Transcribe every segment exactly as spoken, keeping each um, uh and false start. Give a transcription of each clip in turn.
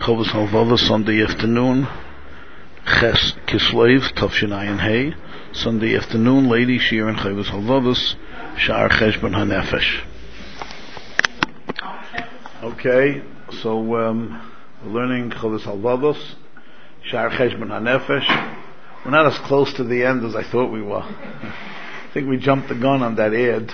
Chovos Halvava, Sunday afternoon, Ches Kislev, Tavshinayin Hay, Sunday afternoon, Lady Shir and Chovos Halvavas, Sha'ar Cheshbon HaNefesh. Okay, so um, we're learning Chovos Halvavas, Sha'ar Cheshbon HaNefesh. We're not as close to the end as I thought we were. I think we jumped the gun on that ad.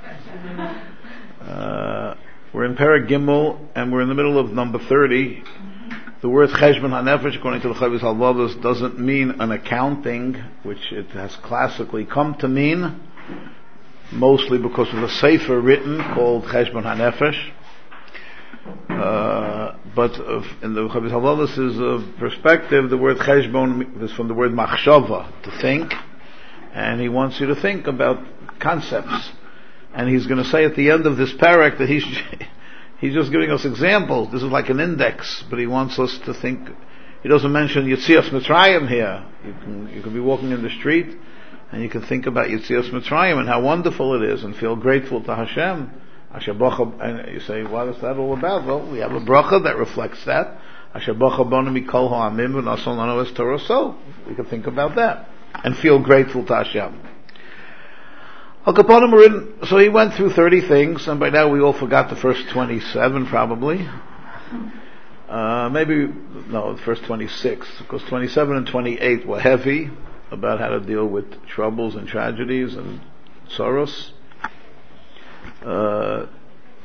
Uh, we're in Perek Gimel, and we're in the middle of number thirty. The word Cheshbon HaNefesh, according to the Chovos Halvavos, doesn't mean an accounting, which it has classically come to mean, mostly because of a sefer written called Cheshbon HaNefesh. Uh, but uh, in the Chovos Halvavos' uh, perspective, the word Cheshbon is from the word machshava, to think, and he wants you to think about concepts. And he's going to say at the end of this parak that he's he's just giving us examples. This is like an index, but he wants us to think. He doesn't mention Yetzias Mitzrayim here. You can you can be walking in the street and you can think about Yetzias Mitzrayim and how wonderful it is, and feel grateful to Hashem. Asher Bacha, and you say, what is that all about? Well, we have a bracha that reflects that. Asher Bacha Bonu Mikol Ha'amim V'Nasol Lanu Es Torah. So we can think about that and feel grateful to Hashem. Al Kaponim were in, so he went through thirty things, and by now we all forgot the first twenty-seven probably. Uh, maybe, no, the first twenty-six, because twenty-seven and twenty-eight were heavy, about how to deal with troubles and tragedies and sorrows. Uh,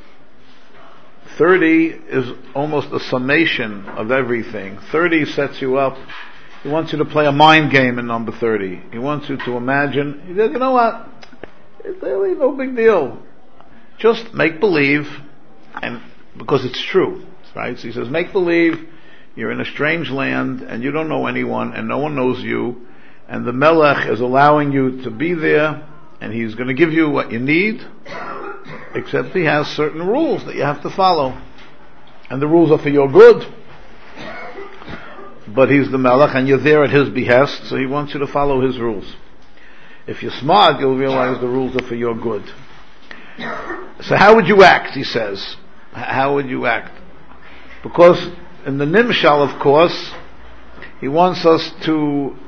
thirty is almost a summation of everything. thirty sets you up. He wants you to play a mind game in number thirty. He wants you to imagine, he says, you know what? It's really no big deal. Just make believe, and because it's true, right? So he says, make believe you're in a strange land and you don't know anyone and no one knows you, and the Melech is allowing you to be there, and he's going to give you what you need, except he has certain rules that you have to follow, and the rules are for your good. But he's the Melech and you're there at his behest, so he wants you to follow his rules. If you're smart, you'll realize the rules are for your good. So how would you act, he says? How would you act? Because in the Nimshal, of course, he wants us to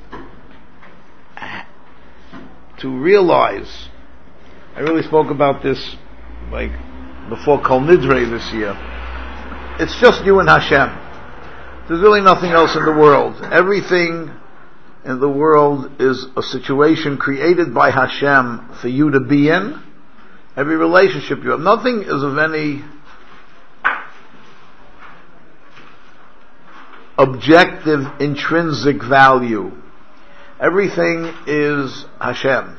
to realize. I really spoke about this like before Kol Nidre this year. It's just you and Hashem. There's really nothing else in the world. Everything in the world is a situation created by Hashem for you to be in. Every relationship you have. Nothing is of any objective, intrinsic value. Everything is Hashem.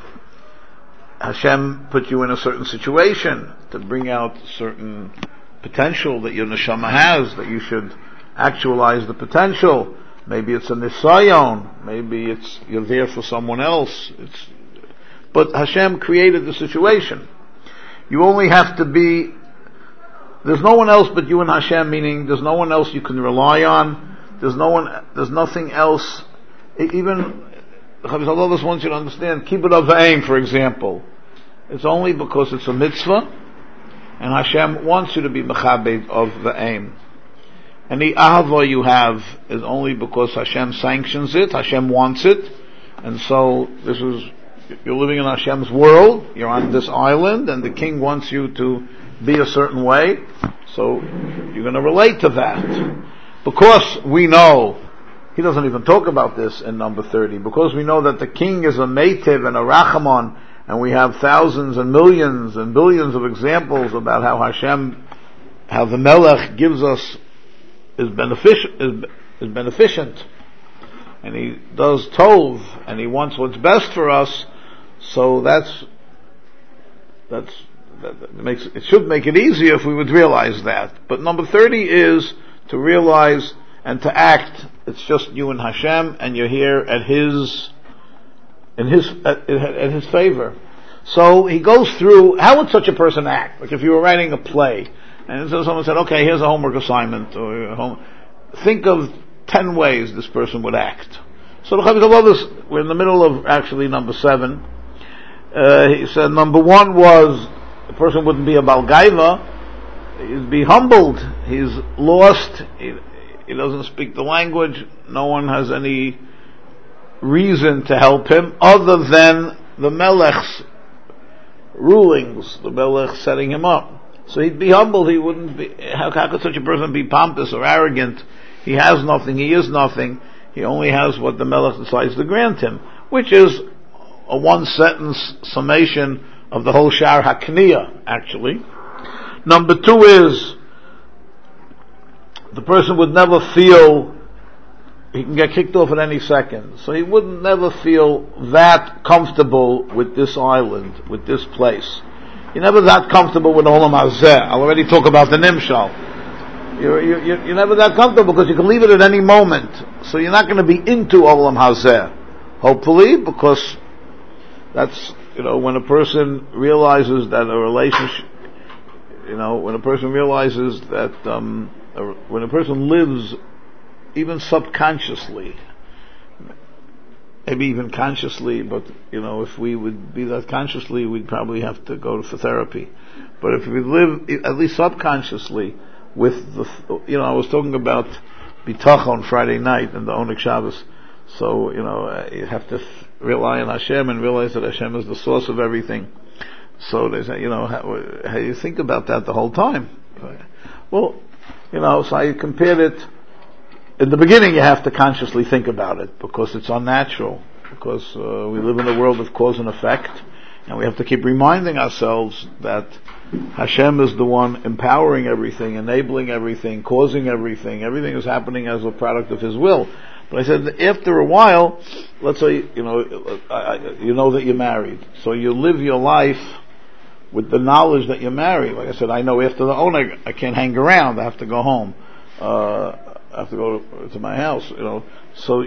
Hashem put you in a certain situation to bring out certain potential that your neshama has, that you should actualize the potential. Maybe it's a nisayon, maybe it's you're there for someone else. It's, but Hashem created the situation. You only have to be, there's no one else but you and Hashem, meaning there's no one else you can rely on. There's no one, there's nothing else. Even, Chovos Halvavos wants you to understand, Kibbud Av V'Aim, for example. It's only because it's a mitzvah, and Hashem wants you to be Mechabed of V'Aim. Any ahava you have is only because Hashem sanctions it, Hashem wants it, and so this is, you're living in Hashem's world, you're on this island, and the king wants you to be a certain way, so you're going to relate to that. Because we know, he doesn't even talk about this in number thirty, because we know that the king is a meitiv and a rachamon, and we have thousands and millions and billions of examples about how Hashem, how the Melech gives us is beneficent, is, is beneficent, and he does tov, and he wants what's best for us. So that's that's that, that makes it should make it easier if we would realize that. But number thirty is to realize and to act. It's just you and Hashem, and you're here at his in his at, at his favor. So he goes through how would such a person act? Like if you were writing a play. And so someone said, okay, here's a homework assignment, or a home. Think of ten ways this person would act. So the Chovos Halvavos, we're in the middle of actually number seven. Uh, he said number one was, the person wouldn't be a balgaiva, he'd be humbled, he's lost, he, he doesn't speak the language, no one has any reason to help him other than the Melech's rulings, the Melech setting him up. So he'd be humbled, he wouldn't be, how, how could such a person be pompous or arrogant? He has nothing, he is nothing, he only has what the Melech decides to grant him, which is a one sentence summation of the whole Shar HaKniyah, actually. Number two is, the person would never feel he can get kicked off at any second. So he wouldn't never feel that comfortable with this island, with this place. You're never that comfortable with Olam Hazeh. I'll already talk about the Nimshal. You're, you're, you're never that comfortable because you can leave it at any moment. So you're not going to be into Olam Hazeh. Hopefully, because that's, you know, when a person realizes that a relationship, you know, when a person realizes that, um, a, when a person lives even subconsciously, maybe even consciously, but, you know, if we would be that consciously, we'd probably have to go for therapy. But if we live, at least subconsciously, with the, you know, I was talking about Bitachon Friday night and the Oneg Shabbos. So, you know, you have to rely on Hashem and realize that Hashem is the source of everything. So they say, you know, how, how do you think about that the whole time? Well, you know, so I compared it. In the beginning, you have to consciously think about it because it's unnatural. Because uh, we live in a world of cause and effect, and we have to keep reminding ourselves that Hashem is the one empowering everything, enabling everything, causing everything. Everything is happening as a product of His will. But I said, after a while, let's say, you know, you know that you're married, so you live your life with the knowledge that you're married. Like I said, I know after the oneg, I can't hang around. I have to go home. Uh, I have to go to, to my house, you know. So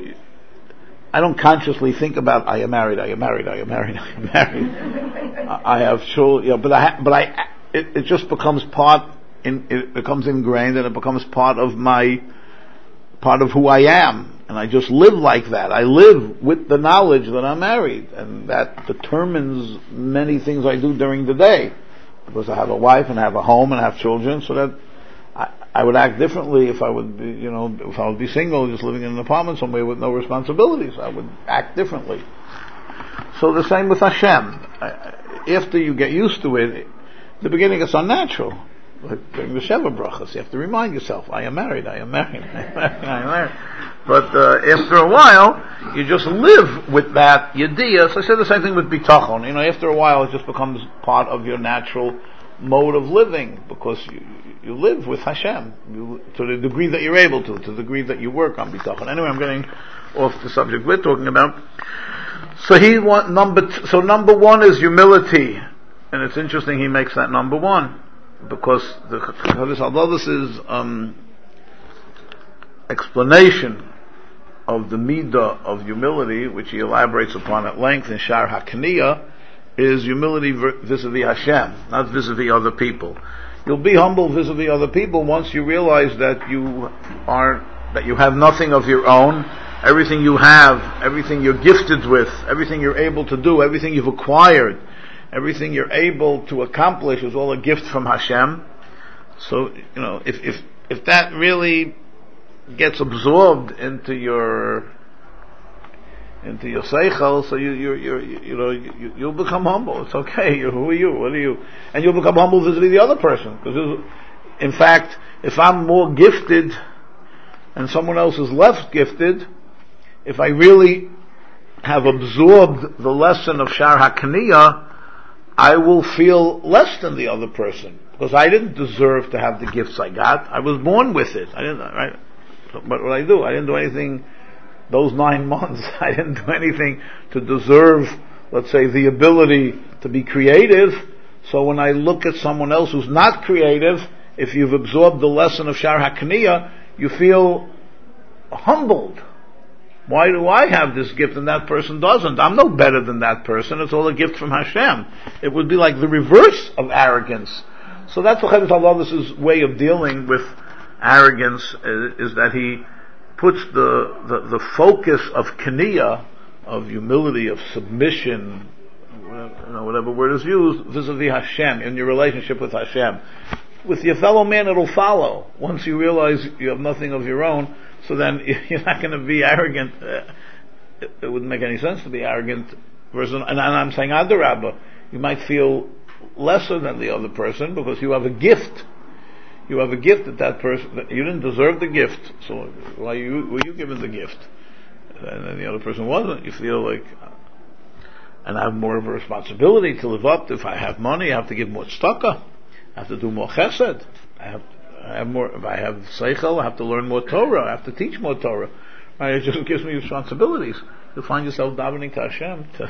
I don't consciously think about I am married, I am married, I am married, I am married. I have children, you know, but I, ha- but I, it, it just becomes part. In, it becomes ingrained, and it becomes part of my, part of who I am, and I just live like that. I live with the knowledge that I'm married, and that determines many things I do during the day, because I have a wife and I have a home and I have children, so that. I would act differently if I would be, you know, if I would be single, just living in an apartment somewhere with no responsibilities. I would act differently. So the same with Hashem. After you get used to it, in the beginning it's unnatural. Like during the Sheva Brachas, you have to remind yourself, I am married, I am married, I am married, I am married. But uh, after a while, you just live with that yediyah. So I said the same thing with bitachon. You know, after a while, it just becomes part of your natural mode of living, because you, you live with Hashem you, to the degree that you're able to, to the degree that you work on bitachon. Anyway, I'm getting off the subject we're talking about. So he want number t- so number one is humility, and it's interesting he makes that number one, because the Chavis Halvavis is um, explanation of the midah of humility, which he elaborates upon at length in Shar HaKniyah, is humility vis-a-vis Hashem, not vis-a-vis other people. You'll be humble vis-a-vis other people once you realize that you are, that you have nothing of your own. Everything you have, everything you're gifted with, everything you're able to do, everything you've acquired, everything you're able to accomplish is all a gift from Hashem. So, you know, if, if, if that really gets absorbed into your into your seichel, so you you you you know you, you'll become humble. It's okay. You, who are you? What are you? And you'll become humble vis-a-vis the other person. Because, in fact, if I'm more gifted and someone else is less gifted, if I really have absorbed the lesson of Shar HaKniyah, I will feel less than the other person, because I didn't deserve to have the gifts I got. I was born with it. I didn't. Right? But what I do, I didn't do anything. Those nine months, I didn't do anything to deserve, let's say, the ability to be creative. So when I look at someone else who's not creative, if you've absorbed the lesson of Shar HaKniyah, you feel humbled. Why do I have this gift and that person doesn't? I'm no better than that person. It's all a gift from Hashem. It would be like the reverse of arrogance. So that's what Chavis Halvavis' way of dealing with arrogance, is, is that he puts the, the, the focus of Kniyah, of humility, of submission, whatever, you know, whatever word is used, vis-a-vis Hashem, in your relationship with Hashem. with your fellow man, it'll follow. Once you realize you have nothing of your own, so then you're not going to be arrogant. Uh, it, it wouldn't make any sense to be arrogant person. And, and I'm saying, Adarabba, you might feel lesser than the other person because you have a gift. You have a gift that that person, that you didn't deserve the gift, so why you, were you given the gift? And then the other person wasn't. You feel like, and I have more of a responsibility to live up to. If I have money, I have to give more tzedakah. I have to do more chesed. I have, I have more, if I have seichel, I have to learn more Torah. I have to teach more Torah. Right? It just gives me responsibilities. You'll find yourself davening to Hashem to,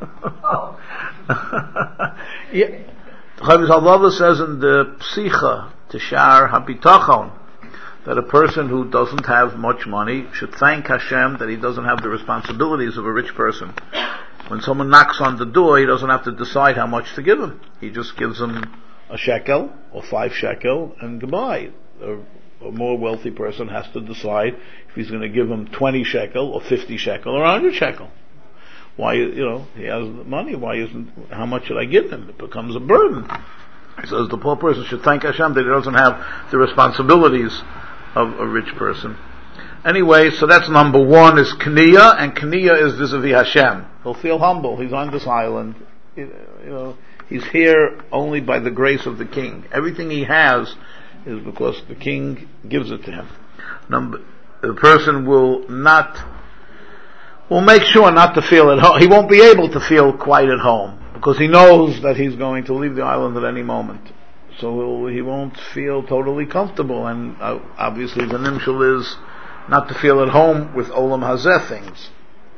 yeah. Chavis Halava says in the Psicha, Tishar HaBitachon, that a person who doesn't have much money should thank Hashem that he doesn't have the responsibilities of a rich person. When someone knocks on the door, he doesn't have to decide how much to give him. He just gives him a shekel or five shekel and goodbye. A, a more wealthy person has to decide if he's going to give him twenty shekel or fifty shekel or one hundred shekel. Why, you know, he has the money, why isn't, how much should I give him? It becomes a burden. He says the poor person should thank Hashem that he doesn't have the responsibilities of a rich person. Anyway, so that's number one is Kniya, and Kniya is vis-a-vis Hashem. He'll feel humble. He's on this island. You know, he's here only by the grace of the king. Everything he has is because the king gives it to him. Number, the person will not, will make sure not to feel at home. He won't be able to feel quite at home because he knows that he's going to leave the island at any moment. So he won't feel totally comfortable, and uh, obviously the nimshal is not to feel at home with Olam Hazeh things.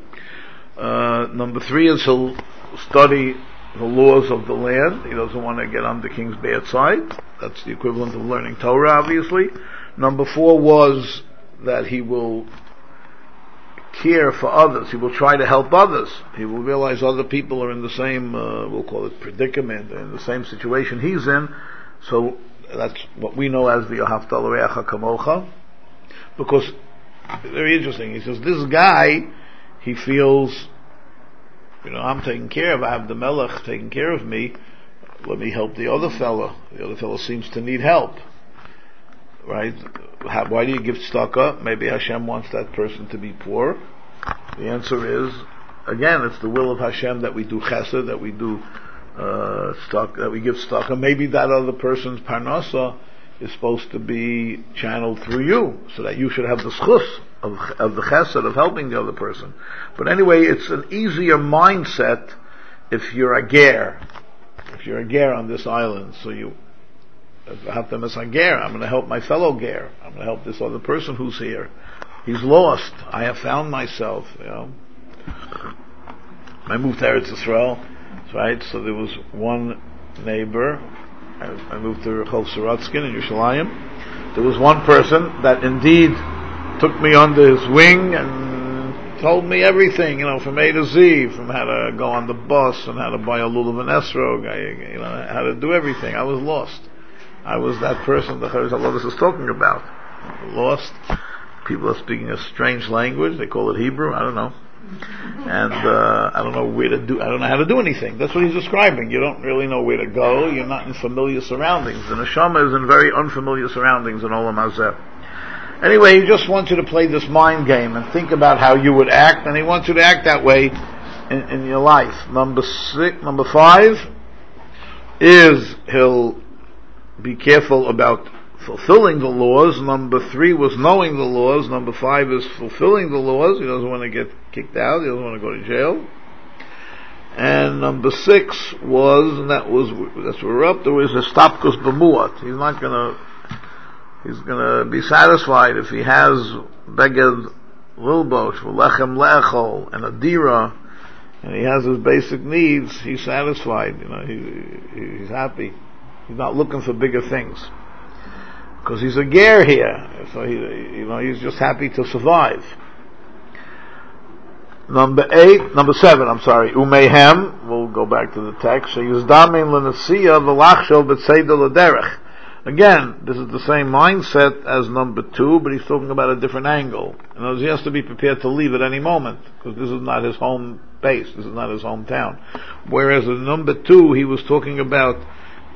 Uh, number three is he'll study the laws of the land. He doesn't want to get on the king's bad side. That's the equivalent of learning Torah, obviously. Number four was that he will care for others. He will try to help others. He will realize other people are in the same, uh, we'll call it predicament, in the same situation he's in. So that's what we know as the Ahavta L'Reacha Kamocha. Because, very interesting, he says, this guy, he feels, you know, I'm taken care of, I have the Melech taking care of me, let me help the other fellow. The other fellow seems to need help. Right? How, why do you give tzedakah? Maybe Hashem wants that person to be poor. The answer is, again, it's the will of Hashem that we do chesed, that we do uh, tzedakah, that we give tzedakah. Maybe that other person's parnasa is supposed to be channeled through you, so that you should have the schus of, of the chesed, of helping the other person. But anyway, it's an easier mindset if you're a ger. If you're a ger on this island, so you have to miss a ger, I'm going to help my fellow ger. I'm going to help this other person who's here. He's lost. I have found myself, you know. I moved to Eretz Yisrael, right? So there was one neighbor. I, I moved to Rehov Sorotskin in Yerushalayim. There was one person that indeed took me under his wing and told me everything, you know, from A to Z, from how to go on the bus and how to buy a lulav and esrog, I, you know, how to do everything. I was lost. I was that person that Chavis Halava is talking about. Lost. People are speaking a strange language. They call it Hebrew. I don't know. And uh, I don't know where to do. I don't know how to do anything. That's what he's describing. You don't really know where to go. You're not in familiar surroundings. The neshama is in very unfamiliar surroundings in Olam Hazeh. Anyway, he just wants you to play this mind game and think about how you would act, and he wants you to act that way in, in your life. Number six, number five is he'll be careful about fulfilling the laws. Number three was knowing the laws. Number five is fulfilling the laws. He doesn't want to get kicked out. He doesn't want to go to jail. And number six was, and that was, that's where we're up, there was a stapkus b'muat. He's not gonna, he's gonna be satisfied if he has beged lilbosh, v'lechem le'echol, and a dira, and he has his basic needs, he's satisfied, you know, he, he's happy. He's not looking for bigger things. Because he's a ger here. So he, you know, he's just happy to survive. Number eight, number seven, I'm sorry, Umehem, we'll go back to the text. Sheyuzdamin l'nesiya v'lachshov b'tzeidah l'derech. Again, this is the same mindset as number two, but he's talking about a different angle. In other words, he has to be prepared to leave at any moment, because this is not his home base, this is not his hometown. Whereas in number two, he was talking about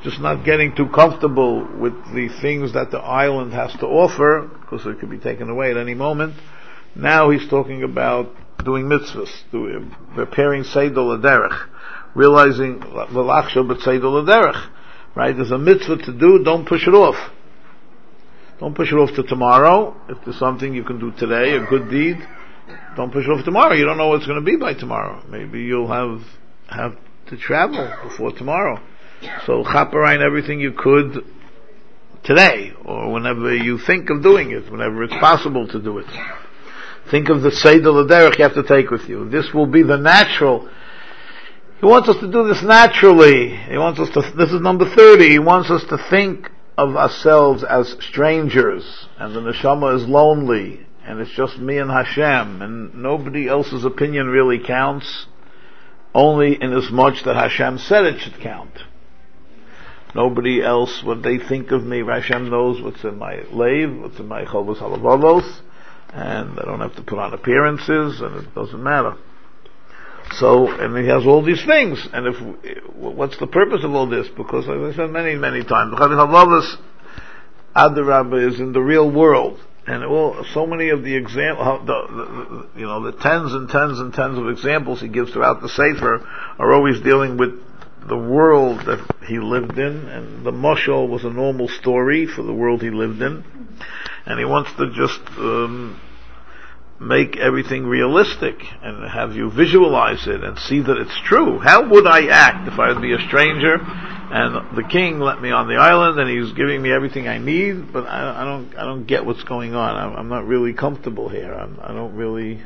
just not getting too comfortable with the things that the island has to offer, because it could be taken away at any moment. Now he's talking about doing mitzvahs, doing, preparing Seder L'derech, realizing L'lachshav b'Seder L'derech. Right? There's a mitzvah to do, don't push it off. Don't push it off to tomorrow. If there's something you can do today, a good deed, don't push it off tomorrow. You don't know what it's going to be by tomorrow. Maybe you'll have have to travel before tomorrow. So chaperein everything you could today, or whenever you think of doing it, whenever it's possible to do it. Think of the Seder L'derech you have to take with you. This will be the natural. He wants us to do this naturally. He wants us to, this is number thirty, he wants us to think of ourselves as strangers, and the neshama is lonely, and it's just me and Hashem, and nobody else's opinion really counts, only in as much that Hashem said it should count. Nobody else, what they think of me, Hashem knows what's in my leiv, what's in my chovos halavavos, and I don't have to put on appearances, and it doesn't matter. So, and he has all these things, and if, what's the purpose of all this? Because, as I said many, many times, the chovos halavavos, Adarabba, is in the real world, and all, so many of the examples, the, the, the, you know, the tens and tens and tens of examples he gives throughout the Sefer are always dealing with the world that he lived in, and the mashal was a normal story for the world he lived in, and he wants to just um, make everything realistic and have you visualize it and see that it's true. How would I act if I would be a stranger and the king let me on the island and he's giving me everything I need, but I, I don't I don't get what's going on. I'm, I'm not really comfortable here. I'm, I don't really.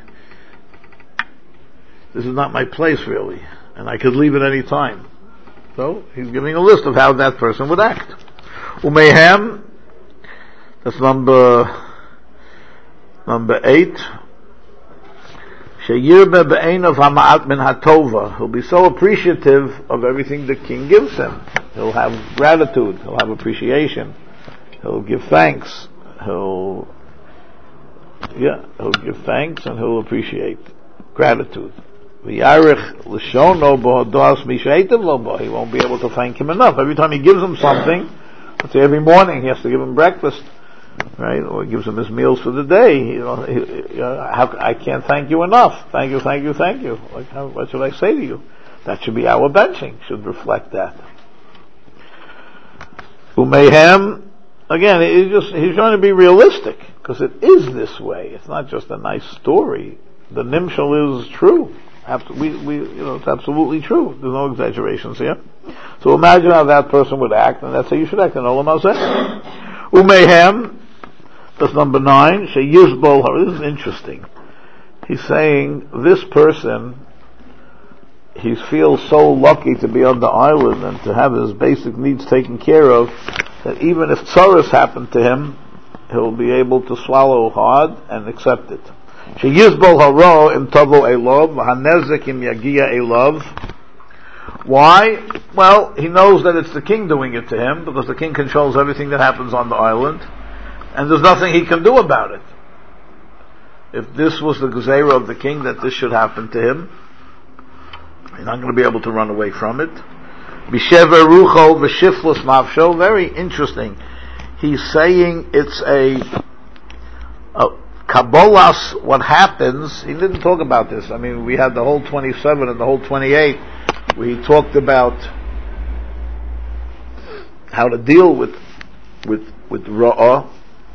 This is not my place really, and I could leave at any time. So he's giving a list of how that person would act. Umayhem, that's number number eight. Sheyirbe be'einav hama'at min hatova. He'll be so appreciative of everything the king gives him. He'll have gratitude. He'll have appreciation. He'll give thanks. He'll, yeah, he'll give thanks and he'll appreciate gratitude. He won't be able to thank him enough. Every time he gives him something, let's say every morning he has to give him breakfast, right? Or he gives him his meals for the day. You know, he, you know how, I can't thank you enough. Thank you, thank you, thank you. Like, how, what should I say to you? That should be our benching. Should reflect that. Umayhem, again, he's just he's trying to be realistic because it is this way. It's not just a nice story. The nimshal is true. We, we, you know, it's absolutely true. There's no exaggerations here. So imagine how that person would act, and that's how you should act in Olam Hazeh. Umayhem, that's number nine. Sheyizbol. This is interesting. He's saying this person, he feels so lucky to be on the island and to have his basic needs taken care of, that even if tzaras happen to him, he'll be able to swallow hard and accept it. Sheyizbol haro im tavo elov, v'hanezek im yagia elov. Why? Well, he knows that it's the king doing it to him, because the king controls everything that happens on the island, and there's nothing he can do about it. If this was the gezerah of the king, that this should happen to him, he's not going to be able to run away from it. Bishever rucho v'shiflus nafsho. Very interesting. He's saying it's a, a Kabbalas, what happens, he didn't talk about this. I mean, we had the whole twenty-seven and the whole twenty-eight, where he talked about how to deal with, with, with Ra'ah.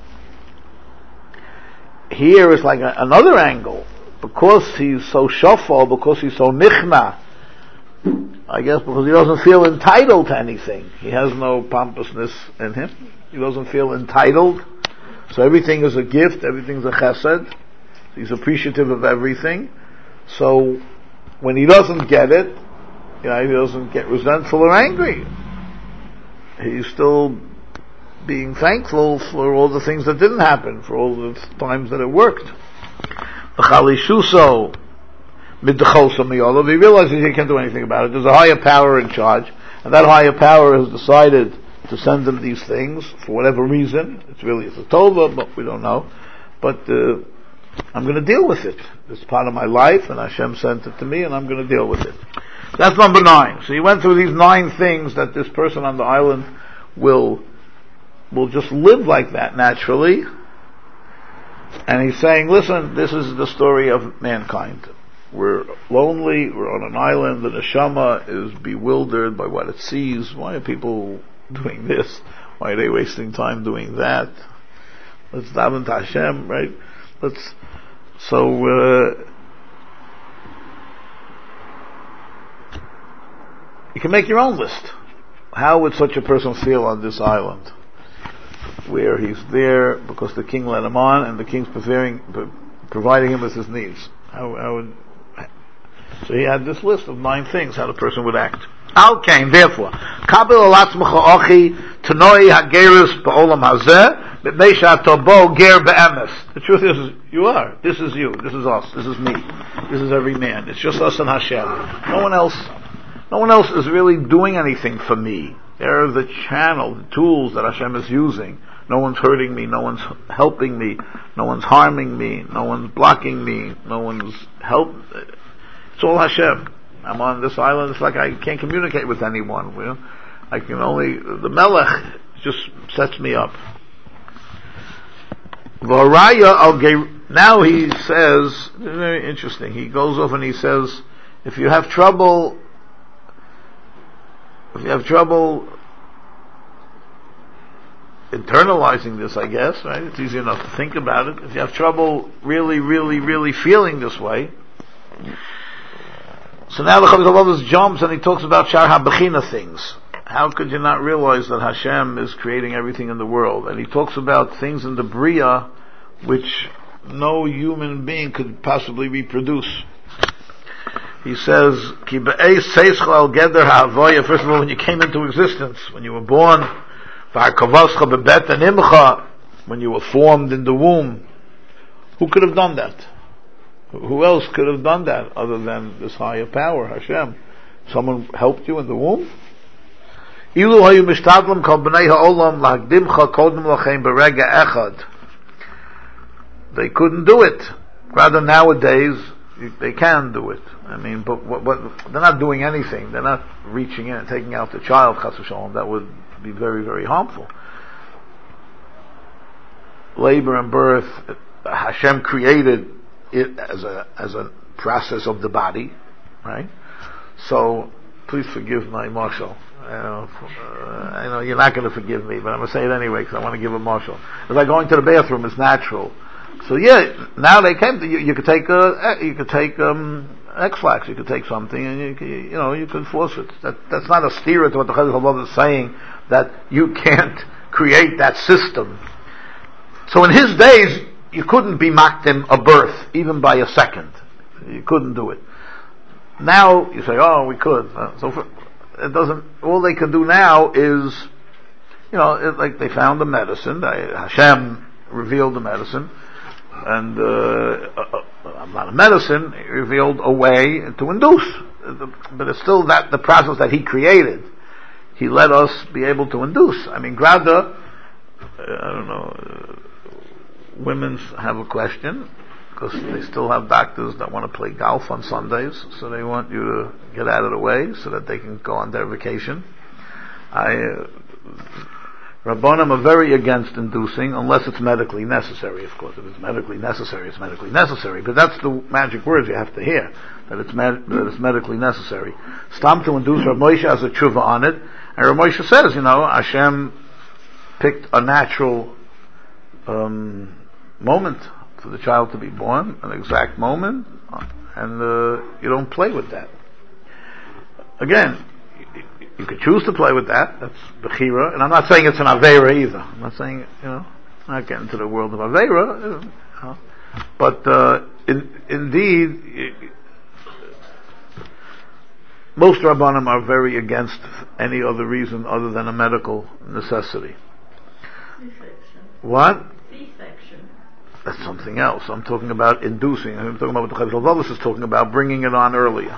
Here is like a, another angle. Because he's so shafal, because he's so nichna, I guess because he doesn't feel entitled to anything. He has no pompousness in him. He doesn't feel entitled. So everything is a gift, everything's a chesed. He's appreciative of everything. So when he doesn't get it, you know, he doesn't get resentful or angry. He's still being thankful for all the things that didn't happen, for all the times that it worked. He realizes he can't do anything about it. There's a higher power in charge, and that higher power has decided to send him these things for whatever reason. It's really it's a tova, but we don't know. But uh, I'm going to deal with it. It's part of my life, and Hashem sent it to me, and I'm going to deal with it. That's number nine. So he went through these nine things that this person on the island will will just live like that naturally. And he's saying, listen, this is the story of mankind. We're lonely, we're on an island, the neshama is bewildered by what it sees. Why are people doing this? Why are they wasting time doing that? Let's daven to Hashem, right? Let's, so, uh, you can make your own list. How would such a person feel on this island? Where he's there because the king let him on and the king's preparing, providing him with his needs. How, how would, so he had this list of nine things how the person would act. Al Kain, therefore, Kabel alatzmacha ochi tanoi hagerus ba'olam hazeh b'mei shatobo ger be'emes. The truth is, you are. This is you. This is us. This is me. This is every man. It's just us and Hashem. No one else. No one else is really doing anything for me. They're the channel, the tools that Hashem is using. No one's hurting me. No one's helping me. No one's harming me. No one's blocking me. No one's help. It's all Hashem. I'm on this island. It's like I can't communicate with anyone. You know? I can only, the Melech just sets me up. Now he says, very interesting, he goes off and he says, if you have trouble, if you have trouble internalizing this, I guess, right? It's easy enough to think about it. If you have trouble really, really, really feeling this way, so now the Chavez HaLevavos jumps and he talks about Shar HaBechina things. How could you not realize that Hashem is creating everything in the world? And he talks about things in the Bria which no human being could possibly reproduce. He says, Ki be'eis seischa al geder ha'avoya. First of all, when you came into existence, when you were born, v'ha'kavascha bebet animcha, when you were formed in the womb, who could have done that? Who else could have done that other than this higher power, Hashem? Someone helped you in the womb? Ilu hayu mishtadlam kol b'nei ha'olam lahakdimcha kodem lachem berega echad. They couldn't do it. Rather, nowadays, they can do it. I mean, but what, what, they're not doing anything. They're not reaching in and taking out the child, chas v'shalom. That would be very, very harmful. Labor and birth, Hashem created it as a as a process of the body, right? So, please forgive my marshal. I know, uh, I know you're not going to forgive me, but I'm going to say it anyway because I want to give a marshal. It's like going to the bathroom is natural. So yeah, now they came to you. You could take uh, you could take um, X-Lax. You could take something, and you could, you know you could force it. That that's not a steer to what the Chavez HaLevavos is saying, that you can't create that system. So in his days, you couldn't be makdim a birth, even by a second. You couldn't do it. Now, you say, oh, we could. Uh, so for, it doesn't, all they can do now is, you know, it, like they found the medicine, they, Hashem revealed the medicine, and, uh, uh, not a medicine, he revealed a way to induce. But it's still that, the process that he created. He let us be able to induce. I mean, Grada, uh, I don't know, uh, women have a question because they still have doctors that want to play golf on Sundays, so they want you to get out of the way so that they can go on their vacation. I, uh, Rabbanim are very against inducing unless it's medically necessary. Of course, if it's medically necessary, it's medically necessary. But that's the magic words you have to hear, that it's, med- that it's medically necessary. Stam to induce, Rav Moshe has a tshuva on it, and Rav Moshe says, you know, Hashem picked a natural um, moment for the child to be born, an exact moment, and uh, you don't play with that. Again, you, you could choose to play with that. That's bechira, and I'm not saying it's an aveira either. I'm not saying, you know, I'm not getting into the world of aveira, you know, but uh, in, indeed, most Rabbanim are very against any other reason other than a medical necessity. C-section. What? C-section. That's something else. I'm talking about inducing. I'm talking about what the Chavez HaLevavos is talking about, bringing it on earlier.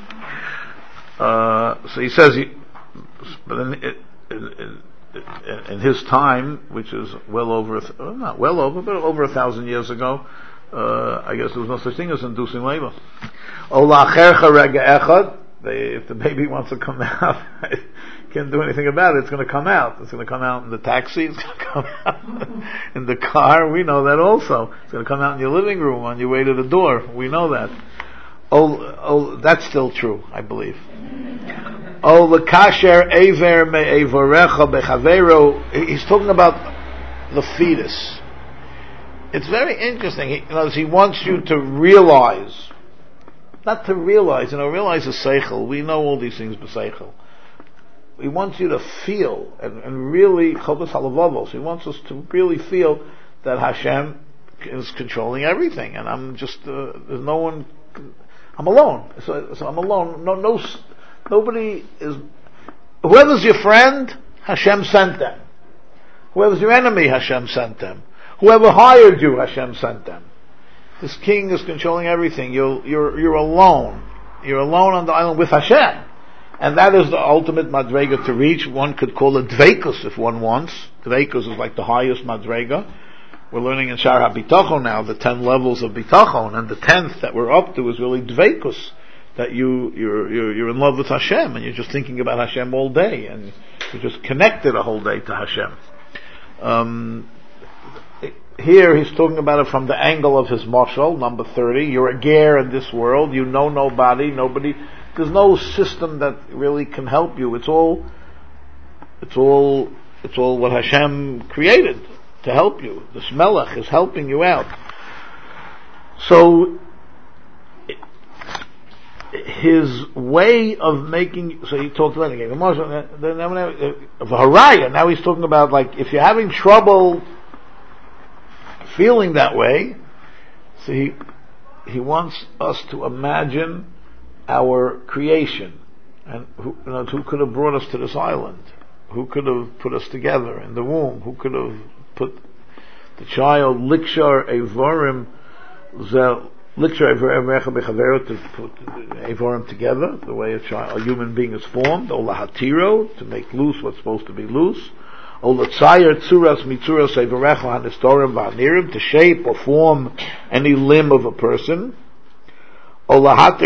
Uh, so he says, he, but in, in, in, in his time, which is well over, well, not well over, but over a thousand years ago, uh, I guess there was no such thing as inducing labor. Ola chercha rega echad, they, if the baby wants to come out, can't do anything about it. It's going to come out. It's going to come out in the taxi. It's going to come out in the car. We know that also. It's going to come out in your living room on your way to the door. We know that. Oh, oh, that's still true, I believe. Oh, the kasher aver me'evorecha bechavero. He's talking about the fetus. It's very interesting. He, you know, he wants you to realize, not to realize, you know, realize the seichel. We know all these things b'seichel. He wants you to feel, and, and really, chodas halavavos. He wants us to really feel that Hashem is controlling everything, and I'm just, uh, there's no one, I'm alone. So, so I'm alone. No, no, nobody is, whoever's your friend, Hashem sent them. Whoever's your enemy, Hashem sent them. Whoever hired you, Hashem sent them. This king is controlling everything. You're, you're, you're alone. You're alone on the island with Hashem. And that is the ultimate madrega to reach. One could call it dveikus if one wants. Dveikus is like the highest madrega. We're learning in Shar HaBitachon now the ten levels of bitachon, and the tenth that we're up to is really dveikus. That you, you're, you're, you're in love with Hashem, and you're just thinking about Hashem all day, and you're just connected a whole day to Hashem. Um, Here he's talking about it from the angle of his mashal, number thirty. You're a ger in this world. You know nobody. Nobody. There's no system that really can help you. It's all. It's all. It's all what Hashem created to help you. The Melech is helping you out. So his way of making. So he talked about again the mashal. The haraya. Now he's talking about like if you're having trouble feeling that way, so he, he wants us to imagine our creation, and who, you know, who could have brought us to this island? Who could have put us together in the womb? Who could have put the child likshar evorim, likshar evorim to put evorim together, the way a child, a human being is formed, or lahatiro, to make loose what's supposed to be loose. To shape or form any limb of a person. Right,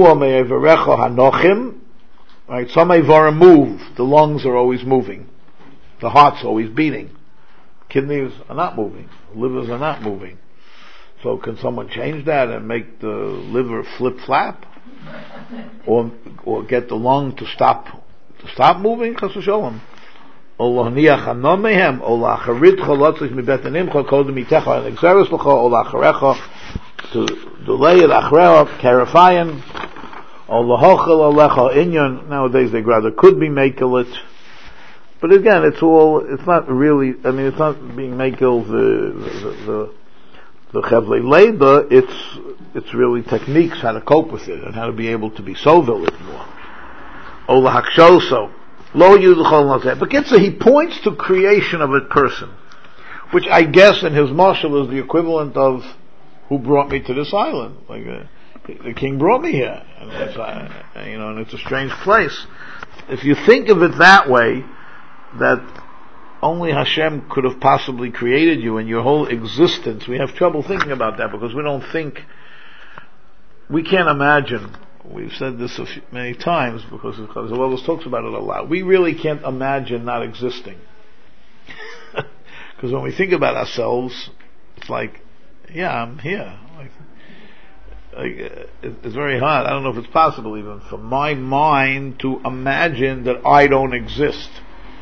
some evarim move. The lungs are always moving. The heart's always beating. Kidneys are not moving. Livers are not moving. So can someone change that and make the liver flip flap? Or or get the lung to stop to stop moving? Chas v'sholom. Allah niach anomehem, Allah charit cholotzich mibetanimcha kodem itecha exeris l'cha, Allah charecha to delay it achreha karafayan, Allah hochel alecha inyan. Nowadays they rather could be makel it, but again it's all, it's not really, I mean it's not being makel the the the chevlei leiba, it's it's really techniques how to cope with it and how to be able to be sovel it more. Allah hakshoso. Lo Yudchol. But Kitza, he points to creation of a person, which I guess in his marshal is the equivalent of who brought me to this island. Like uh, the king brought me here, and it's, uh, you know, and it's a strange place. If you think of it that way, that only Hashem could have possibly created you and your whole existence, we have trouble thinking about that because we don't think, we can't imagine. We've said this a few, many times because because the Lord talks about it a lot. We really can't imagine not existing. Because when we think about ourselves, it's like, yeah, I'm here. Like, like it, it's very hard. I don't know if it's possible even for my mind to imagine that I don't exist.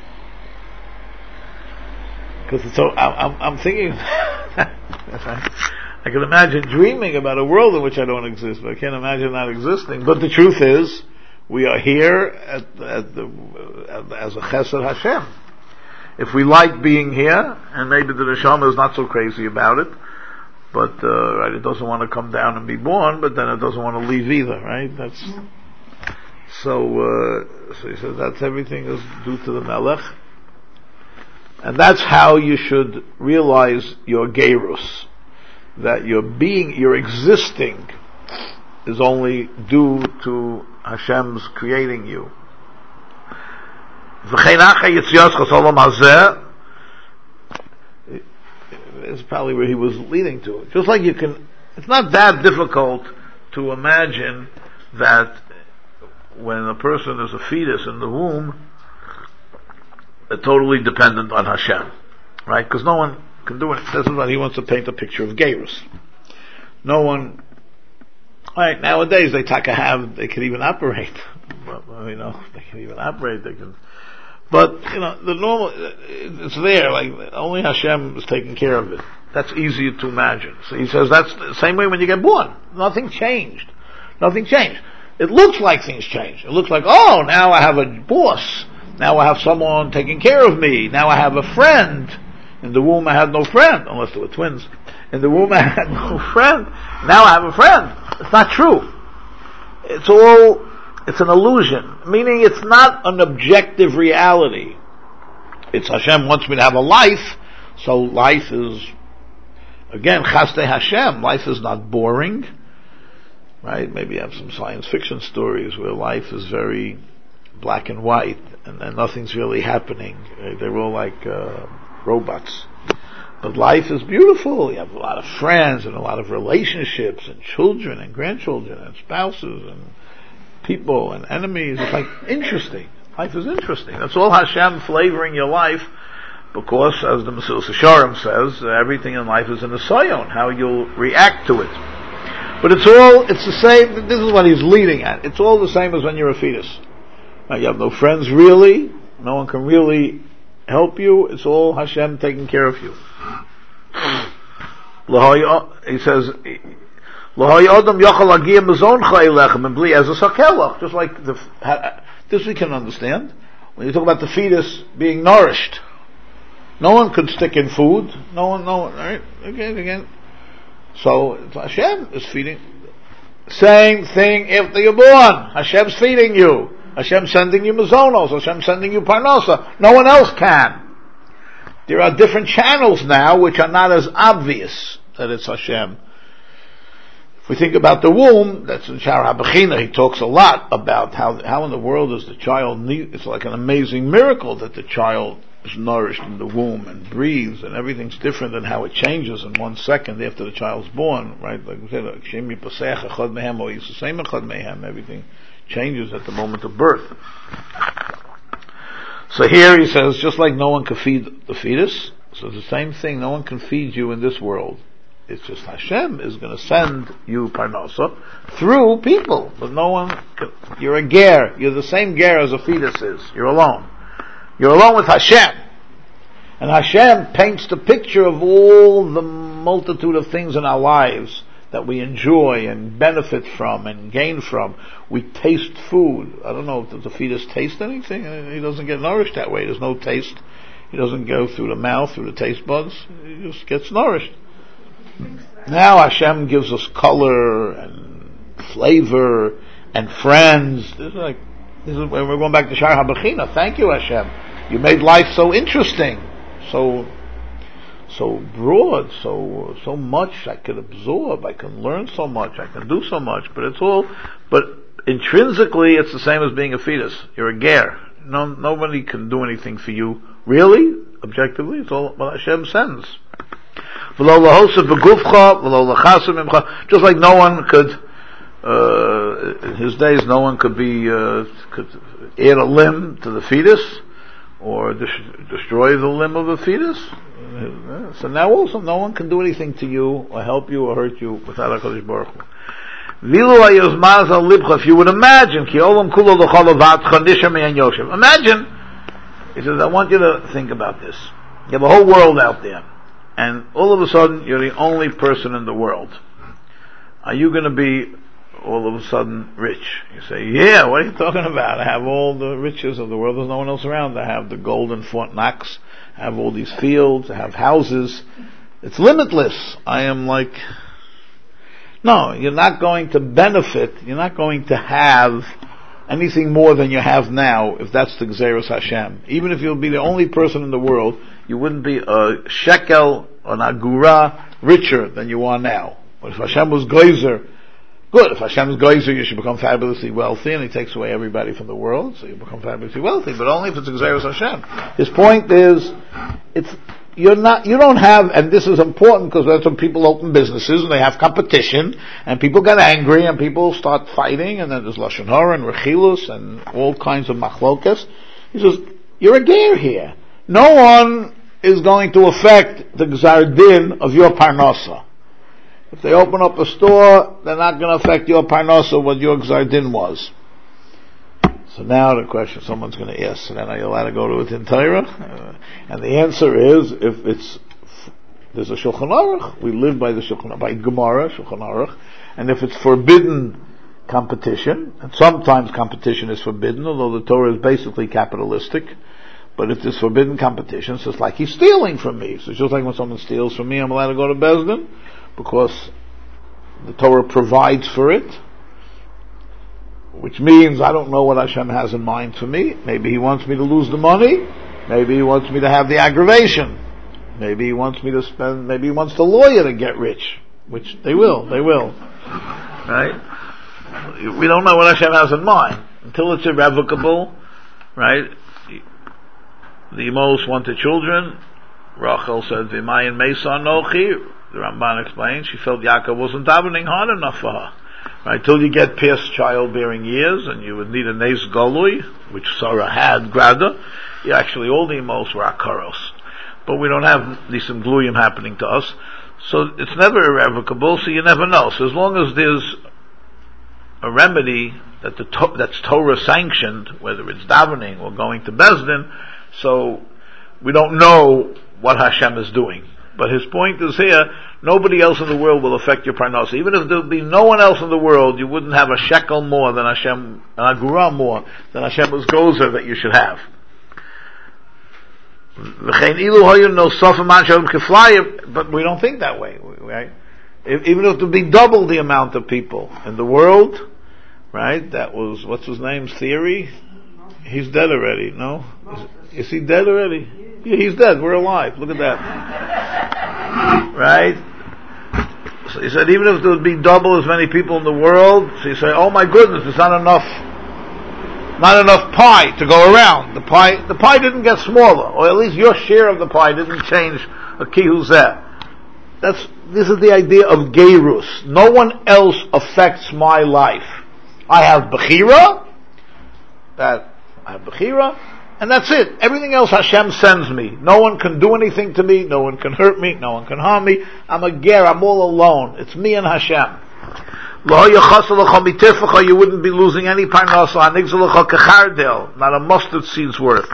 Because so I'm, I'm, I'm thinking. I can imagine dreaming about a world in which I don't exist, but I can't imagine not existing. But the truth is, we are here at, at the, at, as a chesed Hashem. If we like being here, and maybe the neshama is not so crazy about it, but uh, right, it doesn't want to come down and be born, but then it doesn't want to leave either, right? That's so. Uh, so he says that's everything is due to the Melech, and that's how you should realize your gerus. That your being, your existing, is only due to Hashem's creating you. It's probably where he was leading to. Just like you can, it's not that difficult to imagine that when a person is a fetus in the womb, they're totally dependent on Hashem, right? Because no one can do it. This is what he wants to paint a picture of Geirus. No one, right? Nowadays they take a have, they can even operate. Well, you know, they can even operate. They can, but you know, the normal, it's there. Like only Hashem is taking care of it. That's easier to imagine. So he says that's the same way when you get born. Nothing changed. Nothing changed. It looks like things changed. It looks like, oh, now I have a boss. Now I have someone taking care of me. Now I have a friend. In the womb I had no friend, unless they were twins. In the womb I had no friend. Now I have a friend. It's not true. It's all, it's an illusion. Meaning it's not an objective reality. It's Hashem wants me to have a life, so life is, again, Chaste Hashem. Life is not boring. Right? Maybe you have some science fiction stories where life is very black and white and, and nothing's really happening. Right? They're all like uh, robots. But life is beautiful. You have a lot of friends and a lot of relationships and children and grandchildren and spouses and people and enemies. It's like interesting. Life is interesting. That's all Hashem flavoring your life, because, as the Mesilas Yesharim says, everything in life is in the sayon, how you'll react to it. But it's all, it's the same, this is what he's leading at. It's all the same as when you're a fetus. Now, you have no friends really, no one can really help you, it's all Hashem taking care of you. He says, just like the, this we can understand. When you talk about the fetus being nourished, no one could stick in food. No one, no one, right? Again, again. So Hashem is feeding. Same thing after you're born. Hashem's feeding you. Hashem's sending you mazonos. Hashem's sending you parnasa. No one else can. There are different channels now which are not as obvious that it's Hashem. If we think about the womb, that's in Shara HaBechina, he talks a lot about how how in the world does the child need, it's like an amazing miracle that the child is nourished in the womb and breathes, and everything's different than how it changes in one second after the child's born, right? Like we said, everything changes at the moment of birth. So here he says, just like no one can feed the fetus, so the same thing, no one can feed you in this world. It's just Hashem is going to send you parnasa through people, but no one can, you're a ger, you're the same ger as a fetus is, you're alone. You're alone with Hashem. And Hashem paints the picture of all the multitude of things in our lives that we enjoy and benefit from and gain from. We taste food. I don't know, does the fetus taste anything? He doesn't get nourished that way. There's no taste. He doesn't go through the mouth, through the taste buds. He just gets nourished. Now Hashem gives us color and flavor and friends. This is like, this is when we're going back to Shara HaBechina. Thank you, Hashem. You made life so interesting, so so broad, so so much I could absorb. I can learn so much. I can do so much. But it's all, but intrinsically, it's the same as being a fetus. You're a ger. No, nobody can do anything for you. Really, objectively, it's all what Hashem sends. Just like no one could, uh, in his days, no one could be, uh, could add a limb to the fetus, or dis- destroy the limb of a fetus. So now also no one can do anything to you, or help you, or hurt you, without HaKadosh Baruch Hu. If you would imagine, imagine, he says, I want you to think about this. You have a whole world out there, and all of a sudden you're the only person in the world. Are you going to be all of a sudden rich? You say, yeah, what are you talking about? I have all the riches of the world. There's no one else around. I have the gold in Fort Knox. I have all these fields. I have houses. It's limitless. I am like... No, you're not going to benefit. You're not going to have anything more than you have now if that's the Gzeirus Hashem. Even if you'll be the only person in the world, you wouldn't be a shekel, an agura, richer than you are now. But if Hashem was geyser, good. If Hashem is geyser, you should become fabulously wealthy, and He takes away everybody from the world, so you become fabulously wealthy. But only if it's Gzeirus Hashem. His point is, it's you're not, you don't have, and this is important because that's when people open businesses and they have competition, and people get angry and people start fighting, and then there's Lashon Hara and Rechilus and all kinds of machlokas. He says, you're a ger here. No one is going to affect the Gzar Din of your Parnasa. If they open up a store, they're not going to affect your Parnasa what your Gzar Din was. So now the question someone's going to ask, so then are you allowed to go to it in Torah? Uh, and the answer is, if it's, there's a Shulchan Aruch, we live by the Shulchan Aruch, by Gemara, Shulchan Aruch, and if it's forbidden competition, and sometimes competition is forbidden, although the Torah is basically capitalistic, but if there's forbidden competition, so it's like he's stealing from me. So it's just like when someone steals from me, I'm allowed to go to Beis Din, because the Torah provides for it. Which means I don't know what Hashem has in mind for me. Maybe He wants me to lose the money. Maybe He wants me to have the aggravation. Maybe He wants me to spend, maybe He wants the lawyer to get rich. Which they will, they will. Right? We don't know what Hashem has in mind. Until it's irrevocable, right? The Emos wanted children. Rachel said, V'mayin Mesa Nochi. The Ramban explained, she felt Yaakov wasn't davening hard enough for her. Right, till you get past childbearing years, and you would need a Nes Golui, which Sarah had, Grada. Yeah, actually, all the emos were Akaros. But we don't have Nisim Gluyim happening to us. So it's never irrevocable, so you never know. So as long as there's a remedy that the to- that's Torah sanctioned, whether it's davening or going to Beis Din, so we don't know what Hashem is doing. But his point is here, nobody else in the world will affect your parnasa. Even if there would be no one else in the world, you wouldn't have a shekel more than Hashem, an agura more than Hashem's gozer that you should have. But we don't think that way, right? Even if there would be double the amount of people in the world, right? That was, what's his name's theory? He's dead already, no? Is, is he dead already? Yeah, he's dead, we're alive, look at that. Right? So he said, even if there would be double as many people in the world, so you say, oh my goodness, there's not enough, not enough pie to go around. The pie, the pie didn't get smaller, or at least your share of the pie didn't change a kihuzeh. That's, this is the idea of gerus. No one else affects my life. I have bechira, that, I have bechira, and that's it. Everything else Hashem sends me. No one can do anything to me. No one can hurt me. No one can harm me. I'm a ger. I'm all alone. It's me and Hashem. You wouldn't be losing any parnasa. Not a mustard seed's worth.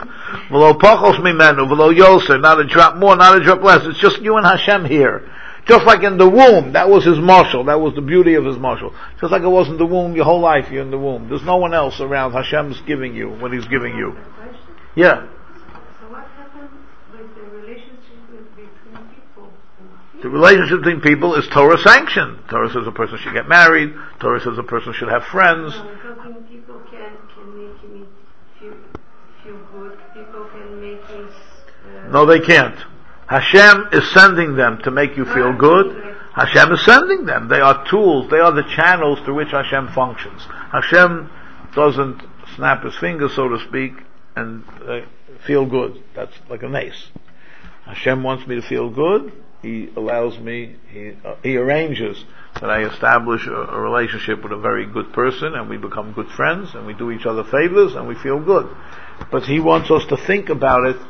Not a drop more, not a drop less. It's just you and Hashem here. Just like in the womb, that was his marshal. That was the beauty of his marshal. Just like it was in the womb, your whole life you're in the womb. There's no one else around. Hashem's giving you what he's giving you. Yeah. So what happened with the relationship between people? The relationship between people is Torah sanctioned. Torah says a person should get married. Torah says a person should have friends. No, we're talking people can, can make him feel, feel good. People can make him... Uh, no, they can't. Hashem is sending them to make you feel good. Hashem is sending them. They are tools. They are the channels through which Hashem functions. Hashem doesn't snap his fingers, so to speak, and uh, feel good. That's like a mace. Hashem wants me to feel good. He allows me, he, uh, he arranges that I establish a, a relationship with a very good person, and we become good friends, and we do each other favors, and we feel good. But he wants us to think about it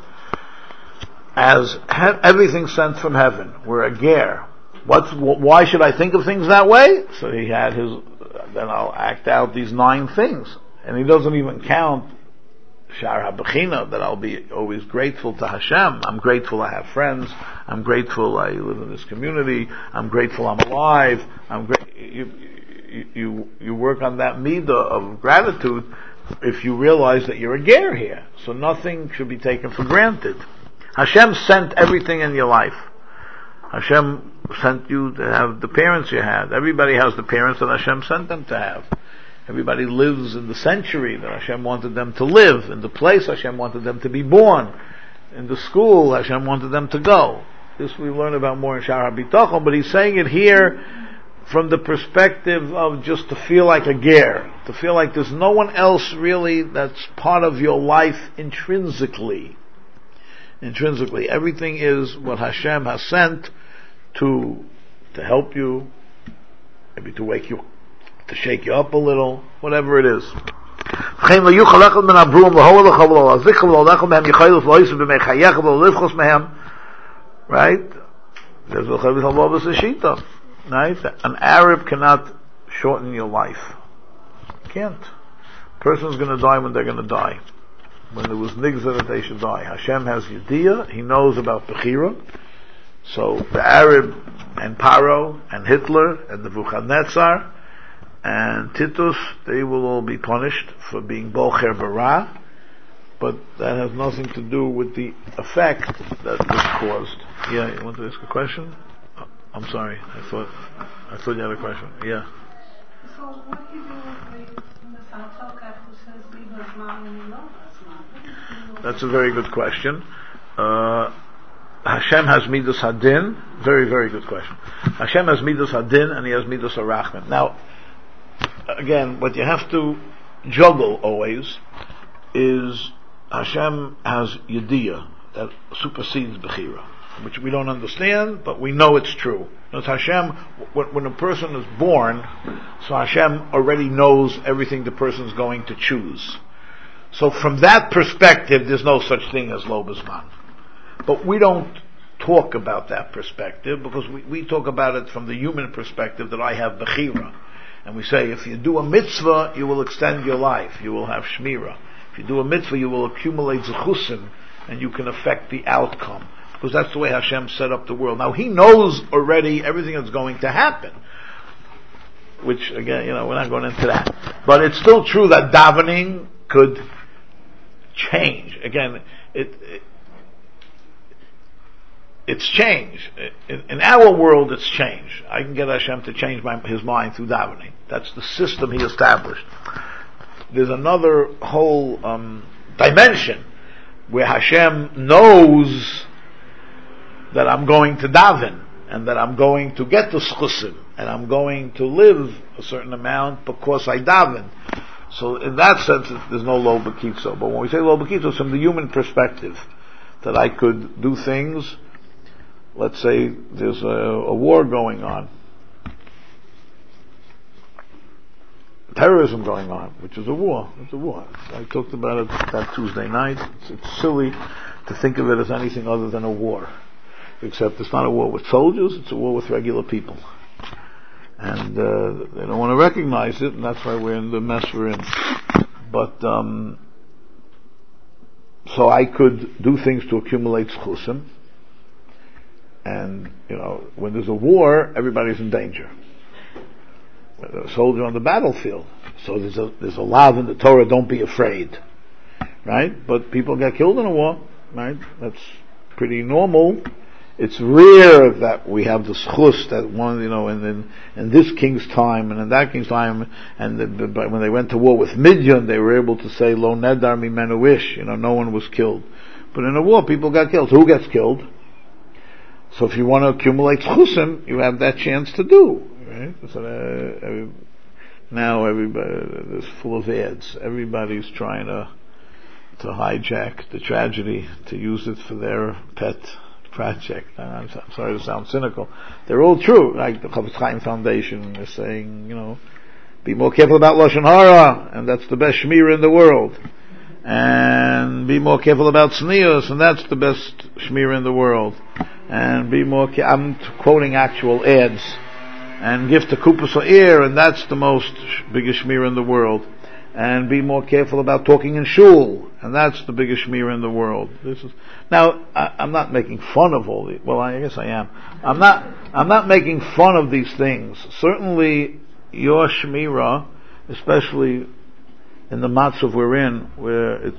as he- everything sent from heaven. We're a ger. What's, wh- why should I think of things that way? So he had his, then I'll act out these nine things. And he doesn't even count Shar HaBechina, that I'll be always grateful to Hashem. I'm grateful I have friends. I'm grateful I live in this community. I'm grateful I'm alive. I'm gra- you, you, you, you work on that midah of gratitude if you realize that you're a ger here. So nothing should be taken for granted. Hashem sent everything in your life. Hashem sent you to have the parents you had. Everybody has the parents that Hashem sent them to have. Everybody lives in the century that Hashem wanted them to live, in the place Hashem wanted them to be born, in the school Hashem wanted them to go. This we learn about more in Shar HaBitachon, but he's saying it here from the perspective of just to feel like a ger, to feel like there's no one else really that's part of your life intrinsically. intrinsically. Everything is what Hashem has sent to to help you, maybe to wake you, to shake you up a little, whatever it is. Right? There's a shita. Right? An Arab cannot shorten your life. Can't. A person's going to die when they're going to die. When there was nigza that they should die. Hashem has Yediyah. He knows about Bechira. So the Arab and Paro and Hitler and Nebuchadnezzar and Titus, they will all be punished for being Bocher Bara, but that has nothing to do with the effect that was caused. Yeah, you want to ask a question? Oh, I'm sorry, I thought I thought you had a question. Yeah. So what do you do with the Santaka who says Liba's mom and Liba's? That's a very good question. Uh, Hashem has Midas Hadin. Very, very good question. Hashem has Midas Hadin and He has Midas Arachman. Now, again, what you have to juggle always is Hashem has Yediyah that supersedes Bechira, which we don't understand, but we know it's true. Because Hashem, when, when a person is born, so Hashem already knows everything the person's going to choose. So from that perspective, there's no such thing as Lo B'Zman. But we don't talk about that perspective because we, we talk about it from the human perspective that I have Bechira. And we say, if you do a mitzvah, you will extend your life. You will have shmira. If you do a mitzvah, you will accumulate zechusim, and you can affect the outcome. Because that's the way Hashem set up the world. Now, He knows already everything that's going to happen. Which, again, you know, we're not going into that. But it's still true that davening could change. Again, it, it it's change. In, in our world, it's change. I can get Hashem to change my, His mind through davening. That's the system He established. There's another whole um, dimension where Hashem knows that I'm going to daven and that I'm going to get to schusim and I'm going to live a certain amount because I daven. So in that sense, there's no lo b'kitzo. But when we say lo b'kitzo, it's from the human perspective that I could do things. Let's say there's a, a war going on, terrorism going on, which is a war. It's a war. I talked about it that Tuesday night. It's, it's silly to think of it as anything other than a war, except it's not a war with soldiers, it's a war with regular people. And uh, they don't want to recognize it, and that's why we're in the mess we're in. But um, so I could do things to accumulate schusim. And, you know, when there's a war, everybody's in danger. A soldier on the battlefield. So there's a, there's a law in the Torah, don't be afraid. Right? But people get killed in a war. Right? That's pretty normal. It's rare that we have the schus that one, you know, in, in, in this king's time and in that king's time, and the, the, when they went to war with Midian, they were able to say, Lo nedar mimenu ish, you know, no one was killed. But in a war, people got killed. So who gets killed? So if you want to accumulate chusim, you have that chance to do. Right? So uh, every, now everybody is full of ads. Everybody's trying to to hijack the tragedy to use it for their pet project. I'm, I'm sorry to sound cynical. They're all true. Like the Chofetz Chaim Foundation is saying, you know, be more careful about lashon hara, and that's the best shmira in the world. And be more careful about tznius, and that's the best shmira in the world. And be more, ca- I'm quoting actual ads, and give to kupas ha'ir, and that's the most sh- biggest shmira in the world. And be more careful about talking in shul, and that's the biggest shmira in the world. This is, now, I, I'm not making fun of all these, well, I guess I am. I'm not, I'm not making fun of these things. Certainly, your shmira, especially in the matzav we're in, where it's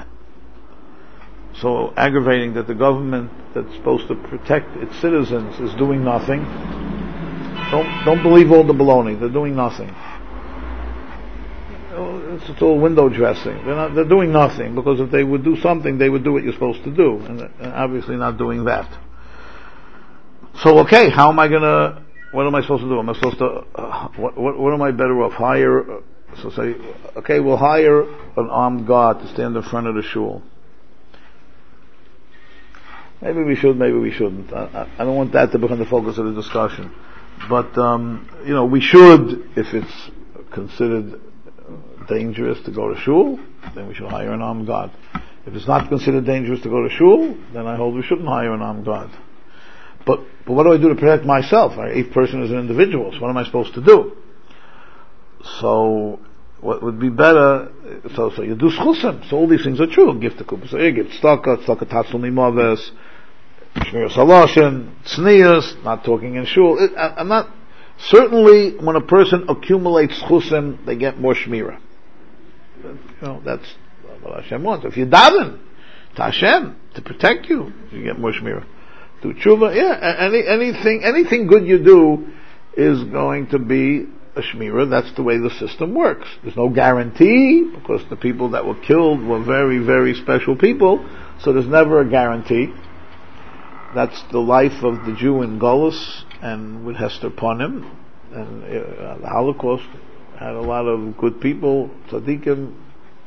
so aggravating that the government that's supposed to protect its citizens is doing nothing. Don't don't believe all the baloney. They're doing nothing. It's, it's all window dressing. They're not. They're doing nothing because if they would do something, they would do what you're supposed to do, and they're obviously not doing that. So okay, how am I gonna? What am I supposed to do? Am I supposed to? Uh, what, what what am I better off? Hire. Uh, so say, okay, we'll hire an armed guard to stand in front of the shul. Maybe we should, maybe we shouldn't. I, I, I don't want that to become the focus of the discussion. But, um, you know, we should, if it's considered dangerous to go to shul, then we should hire an armed guard. If it's not considered dangerous to go to shul, then I hold we shouldn't hire an armed guard. But, but what do I do to protect myself? Right? Each person is an individual, so what am I supposed to do? So, what would be better, so, so you do schusim. So all these things are true. Give the kupas, give tzedakah, tzedakah tatzul mimaves, shmiras haloshin, tznius, not talking in shul. It, I, I'm not, certainly when a person accumulates schusim, they get more shmira. You know, that's what Hashem wants. If you daven to Hashem, to protect you, you get more shmira. Do tshuva, yeah, any, anything, anything good you do is going to be a shmira. That's the way the system works. There's no guarantee, because the people that were killed were very, very special people, so there's never a guarantee. That's the life of the Jew in Golus, and with Hester Panim, and uh, the Holocaust had a lot of good people, tzaddikim,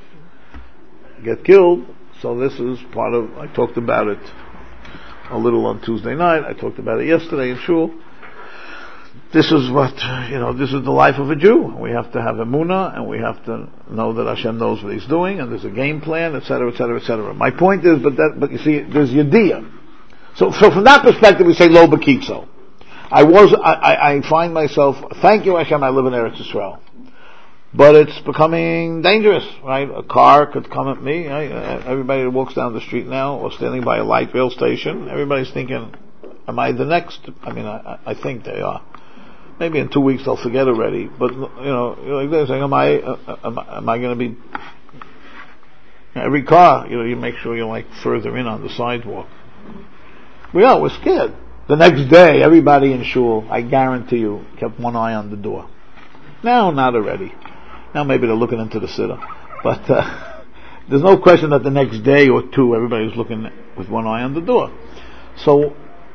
get killed, so this is part of, I talked about it a little on Tuesday night, I talked about it yesterday in shul. This is what, you know, this is the life of a Jew. We have to have emunah, and we have to know that Hashem knows what He's doing, and there's a game plan, et cetera, et cetera, et cetera. My point is, but that, but you see, there's yediyah. So, so from that perspective, we say lo b'kitzo. I was, I, I, I find myself, thank you Hashem, I live in Eretz Yisrael. But it's becoming dangerous, right? A car could come at me. Right? Everybody that walks down the street now, or standing by a light rail station, everybody's thinking, am I the next? I mean, I, I think they are. Maybe in two weeks they'll forget already. But, you know, like they're saying, am I, uh, am, am I going to be, every car, you know, you make sure you're like further in on the sidewalk. We are, we're scared. The next day, everybody in shul, I guarantee you, kept one eye on the door. Now, not already. Now maybe they're looking into the siddur. But uh, there's no question that the next day or two, everybody's looking with one eye on the door. So,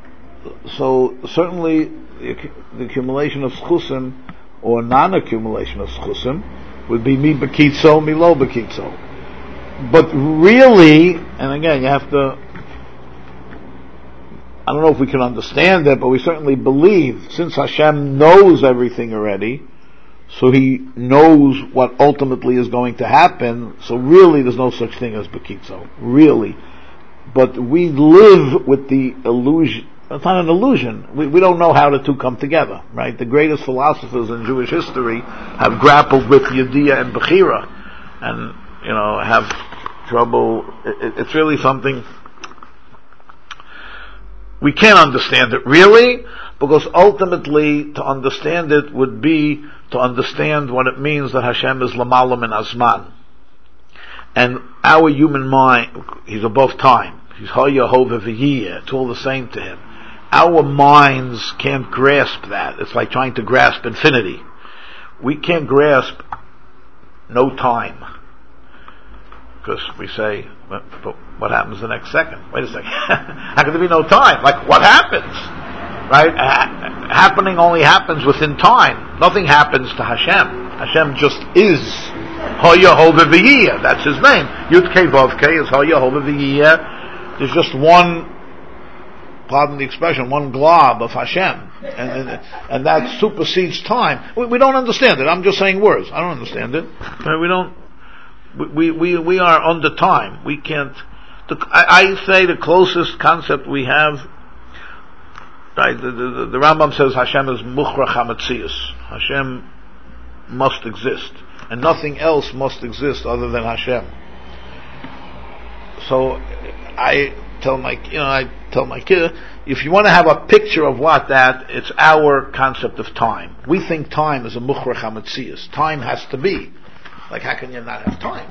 so certainly the, the accumulation of schusim, or non-accumulation of schusim, would be mi b'kitzo, mi lo b'kitzo. But really, and again, you have to, I don't know if we can understand it, but we certainly believe, since Hashem knows everything already, so He knows what ultimately is going to happen, so really there's no such thing as b'kitzo. Really. But we live with the illusion, it's not an illusion, we, we don't know how the two come together, right? The greatest philosophers in Jewish history have grappled with Yediyah and Bechira, and, you know, have trouble, it, it's really something, we can't understand it really, because ultimately to understand it would be to understand what it means that Hashem is Lamalam and Azman. And our human mind, He's above time. He's HaYehovah V'yiyeh. It's all the same to Him. Our minds can't grasp that. It's like trying to grasp infinity. We can't grasp no time. Because we say, but, but what happens the next second? Wait a second. How can there be no time? Like, what happens? Right? Ha- happening only happens within time. Nothing happens to Hashem. Hashem just is. HaYehovah V'yiyeh. That's His name. Yud Kei Vav Kei is HaYehovah V'yiyeh. There's just one, pardon the expression, one glob of Hashem. And, and, and that supersedes time. We, we don't understand it. I'm just saying words. I don't understand it. We don't, we, we, we are under time. We can't, the, I, I say the closest concept we have, right, the, the, the Rambam says Hashem is Mukhrach HaMetzius. Hashem must exist. And nothing else must exist other than Hashem. So, I tell my, you know, I tell my kid, if you want to have a picture of what that, it's our concept of time. We think time is a Mukhrach HaMetzius. Time has to be. Like, how can you not have time?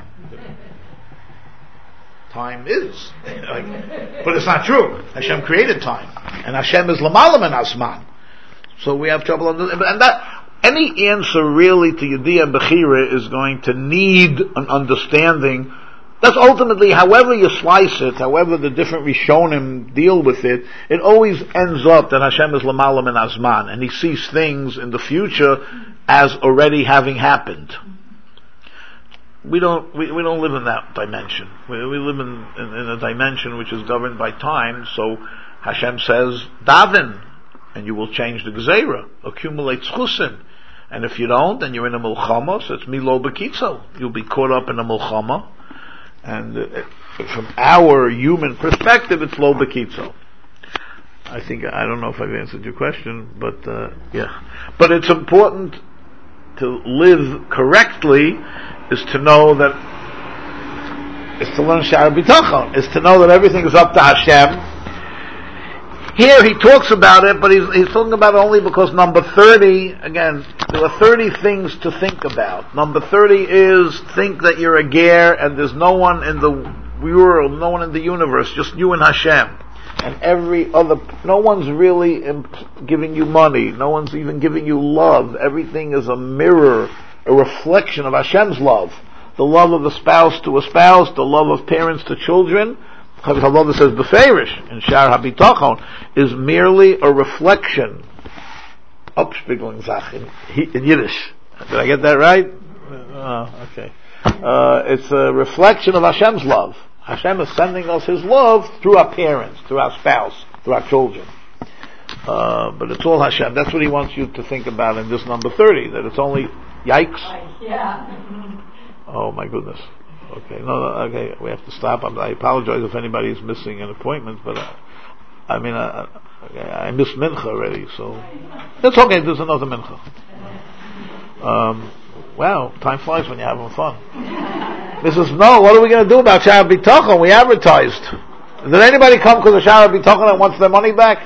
Time is. Like, but it's not true. Hashem created time. And Hashem is Lamalam and Azman. So we have trouble on this. And that, any answer really to Yediyah and Bechira is going to need an understanding. That's ultimately, however you slice it, however the different Rishonim deal with it, it always ends up that Hashem is Lamalam and Azman. And He sees things in the future as already having happened. we don't we, we don't live in that dimension. We, we live in, in in a dimension which is governed by time. So Hashem says, "Daven, and you will change the gzeira, accumulate chusim." And if you don't, then you're in a mulchama. So it's milo bekitzel. You'll be caught up in a mulchama. And uh, from our human perspective, it's lo bekitzel. I think, I don't know if I've answered your question, but uh, yeah. But it's important to live correctly, is to know that, is to learn Sha'ar B'tachon, is to know that everything is up to Hashem. Here he talks about it, but he's, he's talking about it only because number thirty, again, there are thirty things to think about. Number thirty is, think that you're a ger and there's no one in the world, no one in the universe, just you and Hashem. And every other, no one's really imp- giving you money, no one's even giving you love. Everything is a mirror, a reflection of Hashem's love. The love of a spouse to a spouse, the love of parents to children. Chavod says beferish in Sha'ar HaBitachon is merely a reflection. Upspiegelung Zach in, in Yiddish. Did I get that right? Oh, okay. Uh, it's a reflection of Hashem's love. Hashem is sending us His love through our parents, through our spouse, through our children. Uh, but it's all Hashem. That's what He wants you to think about in this number thirty. That it's only yikes. Yeah. Oh my goodness. Okay, no, no, okay, we have to stop. I'm, I apologize if anybody is missing an appointment, but uh, I mean, uh, I missed mincha already, so it's okay. There's another mincha. Um, wow, time flies when you're having fun. Missus No, what are we going to do about Sha'ar B'tachon? We advertised. Did anybody come because of Sha'ar B'tachon and wants their money back?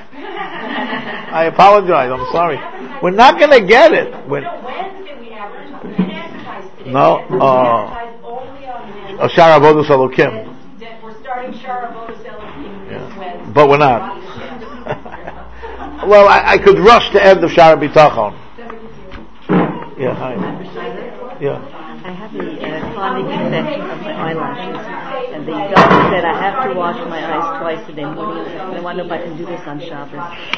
I apologize. I'm sorry. We're not going to get it. We're, No, Wednesday we advertised. We didn't advertise today. No, We uh, advertised only on Wednesday. Oh, Sha'ar Avodas Elokim. That We're starting Sha'ar Avodas Elokim this Wednesday. But we're not. Well, I, I could rush the end of Sha'ar B'tachon. Yeah, hi. Yeah. I have a uh, chronic infection of my eyelashes, and the doctor said I have to wash my eyes twice a day, morning and night. I wonder if I can do this on Shabbos.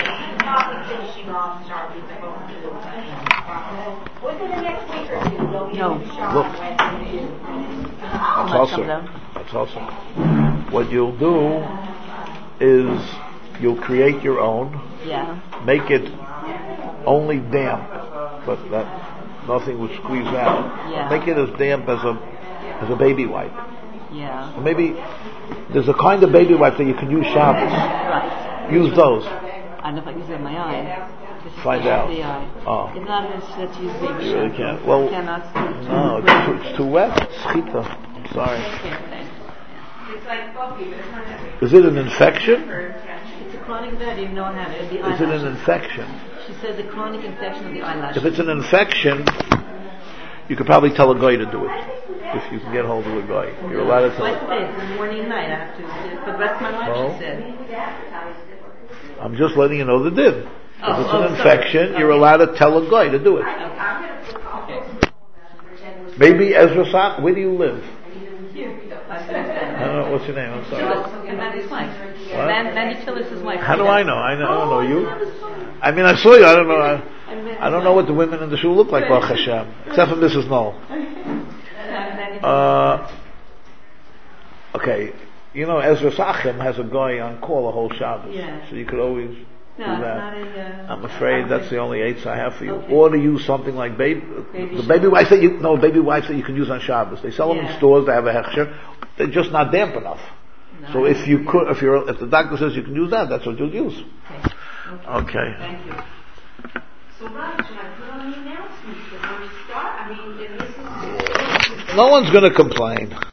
Within the next week or two, they'll be No. in the shower Look. Wednesday. That's awesome. That's awesome. What you'll do is you'll create your own. Yeah. Make it only damp, but that nothing would squeeze out. Yeah. Make it as damp as a as a baby wipe. Yeah. Or maybe there's a kind of baby wipe that you can use Shabbos. Right. Use those. I don't know if I can use it on my eye. This is Find just out. The eye. Oh. If not, let's, let's use baby You really shampoo. can't. Well, I cannot. no, it's too, it's too wet. Schita. I'm sorry. It's like coffee, but it's not that way. Is it an infection? It's a chronic bed. You know I have it. The Is it an eyelashes. infection? She said the chronic infection of the eyelashes. If it's an infection, you could probably tell a guy to do it. If you can get hold of a guy. You're allowed to Twice tell. a day, it's morning and night. I have to for the rest of my life. Oh. She said. I'm just letting you know the din. If Oh, it's oh, an sorry. infection, Okay. you're allowed to tell a guy to do it. Okay. Maybe Ezra Sak, where do you live? I I don't know, what's your name? I'm sorry. Phyllis, and Mandy's wife. What? Man, Mandy Phyllis' wife. How do I know? I, know, I don't know you. I mean, I saw you. I don't know. I, I don't know what the women in the shul look like, Baruch Hashem, except for Missus Knoll. Uh, okay, you know, Ezra Sachem has a guy on call the whole Shabbos, Yeah. so you could always No, do it's that. not a. Uh, I'm afraid that's the only eights I have for you. Okay. Or to use something like baby, Baby the baby shower. wipes that you no baby wipes that you can use on Shabbos. They sell them in Yeah. stores. They have a hechsher. They're just not damp enough. No. So if you could, if you're, if the doctor says you can use that, that's what you'll use. Okay. Okay. Thank you. So, Rob, should I put on the announcements before we start? I mean, and this is... No one's going to complain.